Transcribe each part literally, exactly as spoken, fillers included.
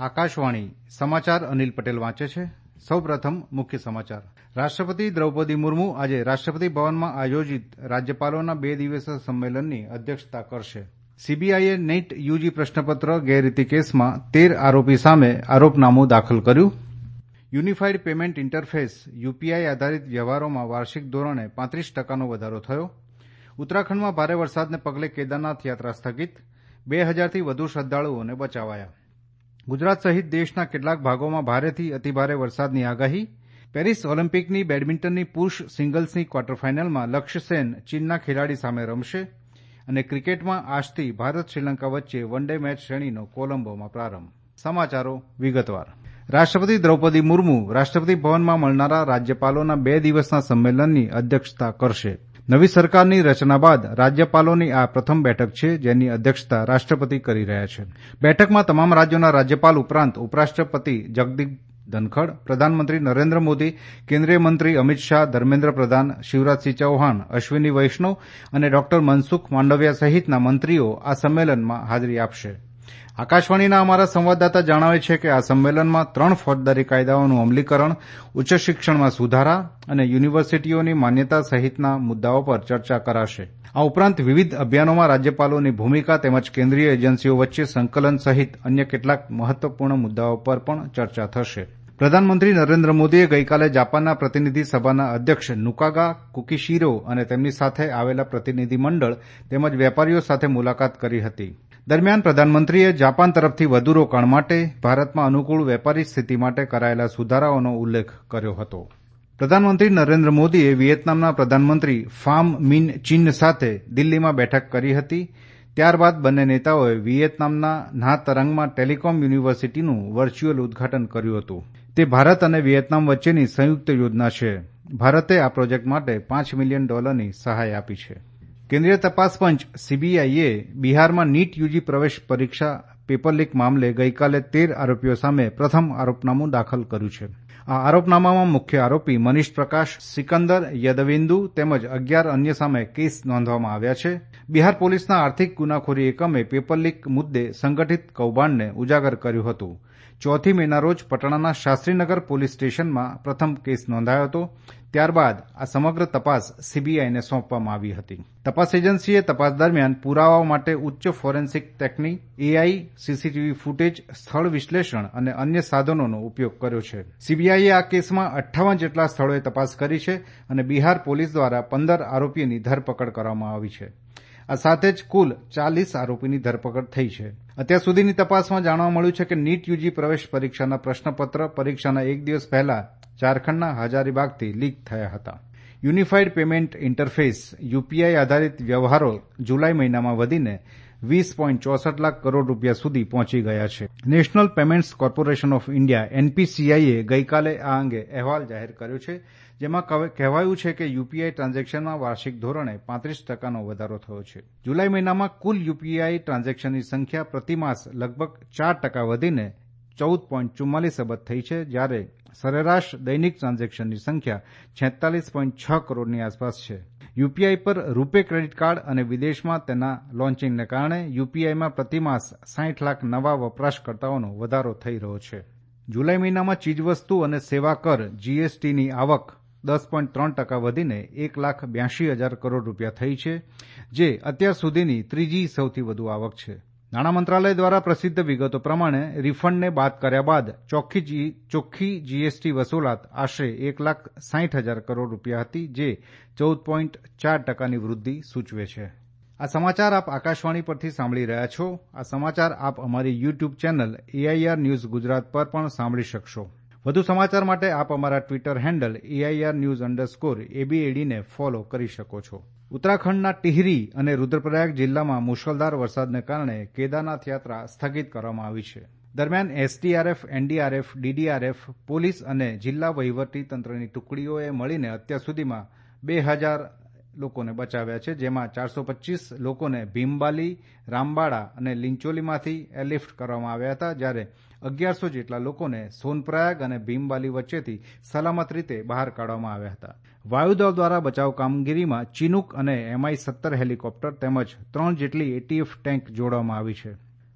આકાશવાણી સમાચાર અનિલ પટેલ વાંચે છે. સૌપ્રથમ મુખ્ય સમાચાર. રાષ્ટ્રપતિ દ્રૌપદી મુર્મુ આજે રાષ્ટ્રપતિ ભવનમાં આયોજિત રાજ્યપાલોના બે દિવસીય સંમેલનની અધ્યક્ષતા કરશે. સીબીઆઈએ નીટ યુજી પ્રશ્નપત્ર ગેરરીતિ કેસમાં તેર આરોપી સામે આરોપનામું દાખલ કર્યું. યુનિફાઇડ પેમેન્ટ ઇન્ટરફેસ યુપીઆઈ આધારિત વ્યવહારોમાં વાર્ષિક ધોરણે પાંત્રીસ ટકાનો વધારો થયો. ઉત્તરાખંડમાં ભારે વરસાદને પગલે કેદારનાથ યાત્રા સ્થગિત. બે હજારથી વધુ શ્રદ્ધાળુઓને બચાવાયા. ગુજરાત સહિત દેશના કેટલાક ભાગોમાં ભારેથી અતિભારે વરસાદની આગાહી. પેરિસ ઓલિમ્પિકની બેડમિન્ટનની પુરૂષ સિંગલ્સની ક્વાર્ટર ફાઇનલમાં લક્ષ્ય સેન ચીનના ખેલાડી સામે રમશે. અને ક્રિકેટમાં આજથી ભારત શ્રીલંકા વચ્ચે વન ડે મેચ શ્રેણીનો કોલંબોમાં પ્રારંભ. સમાચારો વિગતવાર. રાષ્ટ્રપતિ દ્રૌપદી મુર્મુ રાષ્ટ્રપતિ ભવનમાં મળનારા રાજ્યપાલોના બે દિવસના સંમેલનની અધ્યક્ષતા કરશે. નવી સરકારની રચના બાદ રાજ્યપાલોની આ પ્રથમ બેઠક છે, જેની અધ્યક્ષતા રાષ્ટ્રપતિ કરી રહ્યા છે. બેઠકમાં તમામ રાજ્યોના રાજ્યપાલ ઉપરાંત ઉપરાષ્ટ્રપતિ જગદીપ ધનખડ, પ્રધાનમંત્રી નરેન્દ્ર મોદી, કેન્દ્રીય મંત્રી અમિત શાહ, ધર્મેન્દ્ર પ્રધાન, શિવરાજસિંહ ચૌહાણ, અશ્વિની વૈષ્ણવ અને ડોક્ટર મનસુખ માંડવિયા સહિતના મંત્રીઓ આ સંમેલનમાં હાજરી આપશે. આકાશવાણીના અમારા સંવાદદાતા જણાવે છે કે આ સંમેલનમાં ત્રણ ફોજદારી કાયદાઓનું અમલીકરણ, ઉચ્ચ શિક્ષણમાં સુધારા અને યુનિવર્સિટીઓની માન્યતા સહિતના મુદ્દાઓ પર ચર્ચા કરાશે. આ ઉપરાંત વિવિધ અભિયાનોમાં રાજ્યપાલોની ભૂમિકા તેમજ કેન્દ્રીય એજન્સીઓ વચ્ચે સંકલન સહિત અન્ય કેટલાક મહત્વપૂર્ણ મુદ્દાઓ પર પણ ચર્ચા થશે. પ્રધાનમંત્રી નરેન્દ્ર મોદીએ ગઈકાલે જાપાનના પ્રતિનિધિ સભાના અધ્યક્ષ નુકાગા કુકીશીરો અને તેમની સાથે આવેલા પ્રતિનિધિ મંડળ તેમજ વેપારીઓ સાથે મુલાકાત કરી હતી. દરમિયાન પ્રધાનમંત્રીએ જાપાન તરફથી વધુ રોકાણ માટે ભારતમાં અનુકૂળ વેપારી સ્થિતિ માટે કરાયેલા સુધારાઓનો ઉલ્લેખ કર્યો હતો. પ્રધાનમંત્રી નરેન્દ્ર મોદીએ વિયેતનામના પ્રધાનમંત્રી ફામ મિન ચિન સાથે દિલ્હીમાં બેઠક કરી હતી. ત્યારબાદ બંને નેતાઓએ વિયેતનામના ના તરંગમાં ટેલિકોમ યુનિવર્સિટીનું વર્ચ્યુઅલ ઉદઘાટન કર્યું હતું. તે ભારત અને વિયેતનામ વચ્ચેની સંયુક્ત યોજના છે. ભારતે આ પ્રોજેક્ટ માટે પાંચ મિલિયન ડોલરની સહાય આપી છે. કેન્દ્રીય તપાસ પંચ સીબીઆઈએ બિહારમાં નીટ યુજી પ્રવેશ પરીક્ષા પેપર લીક મામલે ગઈકાલે તેર આરોપીઓ સામે પ્રથમ આરોપનામું દાખલ કર્યું છે. આ આરોપનામામાં મુખ્ય આરોપી મનીષ પ્રકાશ, સિકંદર યદવેન્દુ તેમજ અગિયાર અન્ય સામે કેસ નોંધવામાં આવ્યા છે. બિહાર પોલીસના આર્થિક ગુનાખોરી એકમે પેપર લીક મુદ્દે સંગઠિત કૌભાંડને ઉજાગર કર્યું હતું. ચોથી મેના રોજ પટણાના શાસ્ત્રીનગર પોલીસ સ્ટેશનમાં પ્રથમ કેસ નોંધાયો હતો. ત્યારબાદ આ સમગ્ર તપાસ સીબીઆઈને સોંપવામાં આવી હતી. તપાસ એજન્સીએ તપાસ દરમિયાન પુરાવાઓ માટે ઉચ્ચ forensic technique, AI, CCTV footage, સ્થળ વિશ્લેષણ અને અન્ય સાધનોનો ઉપયોગ કર્યો છે. સીબીઆઈએ આ કેસમાં અઠ્ઠાવન જેટલા સ્થળોએ તપાસ કરી છે અને બિહાર પોલીસ દ્વારા પંદર આરોપીઓની ધરપકડ કરવામાં આવી છે. આ સાથે જ કુલ ચાલીસ આરોપીની ધરપકડ થઈ છે. અત્યાર સુધીની તપાસમાં જાણવા મળ્યું છે કે નીટ યુજી પ્રવેશ પરીક્ષાના પ્રશ્નપત્ર પરીક્ષાના એક દિવસ પહેલા ઝારખંડના હજારીબાગથી લીક થયા હતા. યુનિફાઇડ પેમેન્ટ ઇન્ટરફેસ યુપીઆઈ આધારિત વ્યવહારો જુલાઈ મહિનામાં વધીને વીસ પોઈન્ટ ચોસઠ લાખ કરોડ રૂપિયા સુધી પહોંચી ગયા છે. National payments corporation of India એનપીસીઆઈએ ગઈકાલે આ અંગે અહેવાલ જાહેર કર્યો છે, જેમાં કહેવાયું છે કે યુપીઆઈ ટ્રાન્ઝેક્શનમાં વાર્ષિક ધોરણે પાંત્રીસ ટકાનો વધારો થયો છે. જુલાઈ મહિનામાં કુલ યુપીઆઈ ટ્રાન્ઝેક્શનની સંખ્યા પ્રતિમાસ લગભગ ચાર ટકા વધીને ચૌદ પોઈન્ટ ચુમ્માલીસ અબજ થઈ છે, જ્યારે સરેરાશ દૈનિક ટ્રાન્ઝેક્શનની સંખ્યા છેતાલીસ પોઈન્ટ છ કરોડની આસપાસ છે. યુપીઆઈ પર રૂપે ક્રેડિટ કાર્ડ અને વિદેશમાં તેના લોન્ચિંગને કારણે યુપીઆઈમાં પ્રતિમાસ સાઠ લાખ નવા વપરાશકર્તાઓનો વધારો થઈ રહ્યો છે. જુલાઈ મહિનામાં ચીજવસ્તુ અને સેવા કર જીએસટીની આવક દસ પોઈન્ટ ત્રણ ટકા વધીને એક લાખ બ્યાસી હજાર કરોડ રૂપિયા થઈ છે, જે અત્યાર સુધીની ત્રીજી સૌથી વધુ આવક છે. નાણાં મંત્રાલય દ્વારા પ્રસિદ્ધ વિગતો પ્રમાણે રિફંડને બાદ કર્યા બાદ ચોખ્ખી ચોખ્ખી જીએસટી વસૂલાત આશરે એક લાખ સાઠ હજાર કરોડ રૂપિયા હતી, જે ચૌદ પોઈન્ટ ચાર ટકાની વૃદ્ધિ સૂચવે છે. આ સમાચાર આપ આકાશવાણી પરથી સાંભળી રહ્યા છો. આ સમાચાર આપ અમારી YouTube channel AIR news Gujarat પર પણ સાંભળી શકશો. વધુ સમાચાર માટે આપ અમારા Twitter handle AIR news underscore એબીએડીને ફોલો કરી શકો છો. ઉત્તરાખંડના ટિહરી અને રુદ્રપ્રયાગ જિલ્લામાં મુશળધાર વરસાદને કારણે કેદારનાથ યાત્રા સ્થગિત કરવામાં આવી છે. દરમિયાન એસડીઆરએફ, એનડીઆરએફ, ડીડીઆરએફ, પોલીસ અને જિલ્લા વહીવટી તંત્રની ટુકડીઓએ મળીને અત્યાર સુધીમાં બે હજાર લોકોને બચાવ્યા છે, જેમાં ચારસો પચીસ લોકોને ભીમબાલી, રામબાડા અને લિંચોલીમાંથી એરલિફ્ટ કરવામાં આવ્યા હતા, જ્યારે અગિયારસો જેટલા લોકોને સોનપ્રયાગ અને ભીમબાલી વચ્ચેથી સલામત રીતે બહાર કાઢવામાં આવ્યા હતા. વાયુદળ દ્વારા બચાવ કામગીરીમાં ચિનુક અને એમઆઈ સત્તર હેલિકોપ્ટર તેમજ ત્રણ જેટલી એટીએફ ટેન્ક જોડવામાં આવી છે.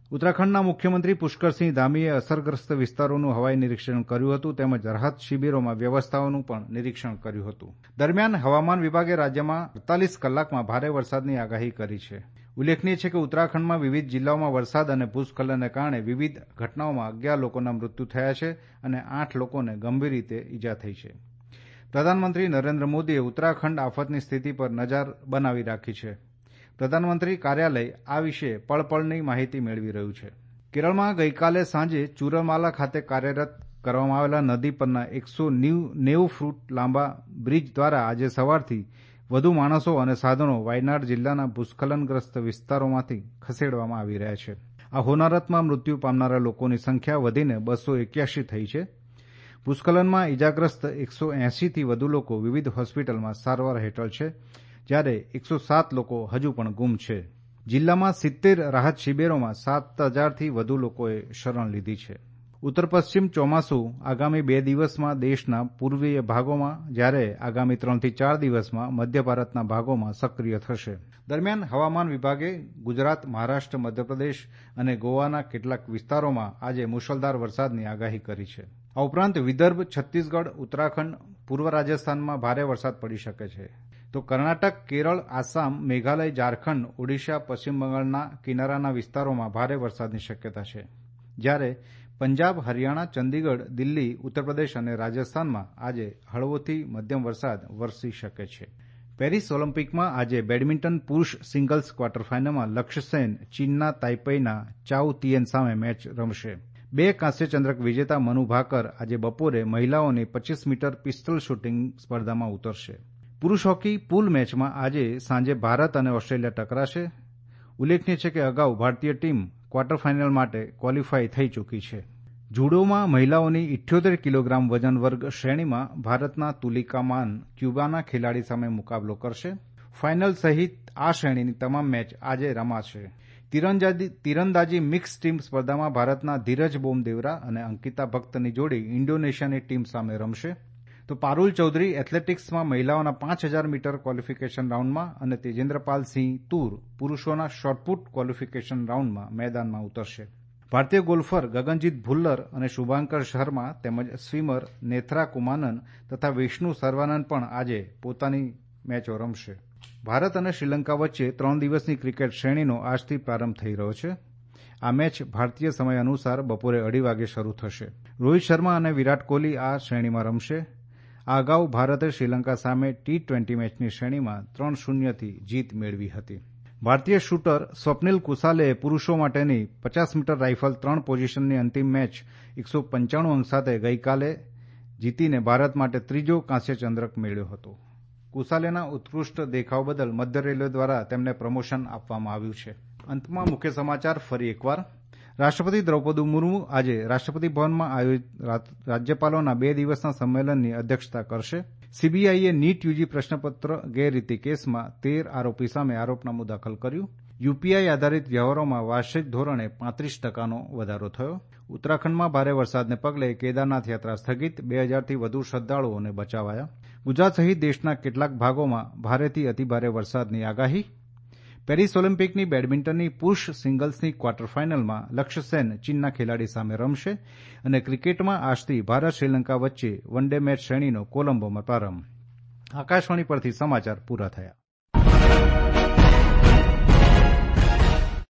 ઉત્તરાખંડના મુખ્યમંત્રી પુષ્કરસિંહ ધામીએ અસરગ્રસ્ત વિસ્તારોનું હવાઈ નિરીક્ષણ કર્યું હતું તેમજ રાહત શિબિરોમાં વ્યવસ્થાઓનું પણ નિરીક્ષણ કર્યું હતું. દરમિયાન હવામાન વિભાગે રાજ્યમાં અડતાલીસ કલાકમાં ભારે વરસાદની આગાહી કરી છે. ઉલ્લેખનીય છે કે ઉત્તરાખંડમાં વિવિધ જિલ્લાઓમાં વરસાદ અને ભૂસ્ખલનને કારણે વિવિધ ઘટનાઓમાં અગિયાર લોકોના મૃત્યુ થયા છે અને આઠ લોકોને ગંભીર રીતે ઈજા થઈ છે. પ્રધાનમંત્રી નરેન્દ્ર મોદીએ ઉત્તરાખંડ આફતની સ્થિતિ પર નજર બનાવી રાખી છે. પ્રધાનમંત્રી કાર્યાલય આ વિશે પળપળની માહિતી મેળવી રહ્યું છે. કેરળમાં ગઈકાલે સાંજે ચુરમાલા ખાતે કાર્યરત કરવામાં આવેલા નદી પરના એકસો નેવું ફૂટ લાંબા બ્રિજ દ્વારા આજે સવારથી વધુ માણસો અને સાધનો વાયનાડ જિલ્લાના ભૂસ્ખલનગ્રસ્ત વિસ્તારોમાંથી ખસેડવામાં આવી રહ્યા છે. આ હોનારતમાં મૃત્યુ પામનારા લોકોની સંખ્યા વધીને બસો એક્યાસી થઈ છે. ભૂસ્ખલનમાં ઇજાગ્રસ્ત એકસો એંસીથી વધુ લોકો વિવિધ હોસ્પિટલમાં સારવાર હેઠળ છે, જ્યારે એકસો સાત લોકો હજુ પણ ગુમ છે. જિલ્લામાં સિત્તેર રાહત શિબિરોમાં સાત હજારથી વધુ લોકોએ શરણ લીધી છે. ઉત્તર પશ્ચિમ ચોમાસું આગામી બે દિવસમાં દેશના પૂર્વીય ભાગોમાં જ્યારે આગામી ત્રણથી ચાર દિવસમાં મધ્ય ભારતના ભાગોમાં સક્રિય થશે. દરમિયાન હવામાન વિભાગે ગુજરાત, મહારાષ્ટ્ર, મધ્યપ્રદેશ અને ગોવાના કેટલાક વિસ્તારોમાં આજે મુશળધાર વરસાદની આગાહી કરી છે. આ ઉપરાંત વિદર્ભ, છત્તીસગઢ, ઉત્તરાખંડ, પૂર્વ રાજસ્થાનમાં ભારે વરસાદ પડી શકે છે. તો કર્ણાટક, કેરળ, આસામ, મેઘાલય, ઝારખંડ, ઓડિશા, પશ્ચિમ બંગાળના કિનારાના વિસ્તારોમાં ભારે વરસાદની શક્યતા છે. જ્યારે પંજાબ, હરિયાણા, ચંદીગઢ, દિલ્હી, ઉત્તરપ્રદેશ અને રાજસ્થાનમાં આજે હળવોથી મધ્યમ વરસાદ વરસી શકે છે. પેરિસ ઓલિમ્પિકમાં આજે બેડમિન્ટન પુરૂષ સિંગલ્સ ક્વાર્ટર ફાઇનલમાં લક્ષ્ય સેન ચીનના તાઇપેઈના ચાઉ તિયેન સામે મેચ રમશે. બે કાંસ્ય ચંદ્રક વિજેતા મનુ ભાકર આજે બપોરે મહિલાઓની પચીસ મીટર પિસ્તોલ શૂટિંગ સ્પર્ધામાં ઉતરશે. પુરૂષ હોકી પૂલ મેચમાં આજે સાંજે ભારત અને ઓસ્ટ્રેલિયા ટકરાશે. ઉલ્લેખનીય છે કે અગાઉ ભારતીય ટીમ ક્વાર્ટર ફાઇનલ માટે ક્વોલિફાય થઈ ચૂકી છે. જુડોમાં મહિલાઓની ઇઠ્યોતેર કિલોગ્રામ વજન વર્ગ શ્રેણીમાં ભારતના તુલિકા માન ક્યુબાના ખેલાડી સામે મુકાબલો કરશે. ફાઇનલ સહિત આ શ્રેણીની તમામ મેચ આજે રમાશે. તીરંદાજી મિક્સ ટીમ સ્પર્ધામાં ભારતના ધીરજ બોમદેવરા અને અંકિતા ભક્તની જોડી ઇન્ડોનેશિયાની ટીમ સામે રમશે. તો પારુલ ચૌધરી એથ્લેટિક્સમાં મહિલાઓના પાંચ હજાર મીટર ક્વોલિફિકેશન રાઉન્ડમાં અને તેજેન્દ્રપાલ સિંહ તુર પુરૂષોના શોર્ટપુટ ક્વોલિફિકેશન રાઉન્ડમાં મેદાનમાં ઉતરશે. ભારતીય ગોલ્ફર ગગનજીત ભુલ્લર અને શુભાંકર શર્મા તેમજ સ્વિમર નેથરા કુમાનન તથા વિષ્ણુ સર્વાનંદ પણ આજે પોતાની મેચો રમશે. ભારત અને શ્રીલંકા વચ્ચે ત્રણ દિવસની ક્રિકેટ શ્રેણીનો આજથી પ્રારંભ થઈ રહ્યો છે. આ મેચ ભારતીય સમય અનુસાર બપોરે અઢી વાગે શરૂ થશે. રોહિત શર્મા અને વિરાટ કોહલી આ શ્રેણીમાં રમશે. આ અગાઉ ભારતે શ્રીલંકા સામે ટી ટ્વેન્ટી મેચની શ્રેણીમાં ત્રણ શૂન્યથી જીત મેળવી હતી. ભારતીય શૂટર સ્વપ્નિલ કુસાલેએ પુરૂષો માટેની પચાસ મીટર રાઇફલ ત્રણ પોઝિશનની અંતિમ મેચ એકસો પંચાણું અંક સાથે ગઈકાલે જીતીને ભારત માટે ત્રીજો કાંસ્ય ચંદ્રક મેળવ્યો હતો. કુસાલેના ઉત્કૃષ્ટ દેખાવ બદલ મધ્ય રેલવે દ્વારા તેમને પ્રમોશન આપવામાં આવ્યું છે. અંતમાં મુખ્ય સમાચાર ફરી એકવાર. રાષ્ટ્રપતિ દ્રૌપદી મુર્મુ આજે રાષ્ટ્રપતિ ભવનમાં આયોજિત રાજ્યપાલોના બે દિવસના સંમેલનની અધ્યક્ષતા કરશે. સીબીઆઈએ નીટ યુજી પ્રશ્નપત્ર ગેરરીતિ કેસમાં તેર આરોપી સામે આરોપનામું દાખલ કર્યું. યુપીઆઈ આધારિત વ્યવહારોમાં વાર્ષિક ધોરણે પાંત્રીસ ટકાનો વધારો થયો. ઉત્તરાખંડમાં ભારે વરસાદને પગલે કેદારનાથ યાત્રા સ્થગિત, બે હજારથી વધુ શ્રદ્ધાળુઓને બચાવાયા. ગુજરાત સહિત દેશના કેટલાક ભાગોમાં ભારેથી અતિભારે વરસાદની આગાહી. પેરિસ ઓલિમ્પિકની બેડમિન્ટનની પુરૂષ સિંગલ્સની ક્વાર્ટર ફાઇનલમાં લક્ષ્ય સેન ચીનના ખેલાડી સામે રમશે અને ક્રિકેટમાં આજથી ભારત શ્રીલંકા વચ્ચે વન ડે મેચ શ્રેણીનો કોલંબોમાં પ્રારંભ. આકાશવાણી પરથી સમાચાર પૂરા થયા.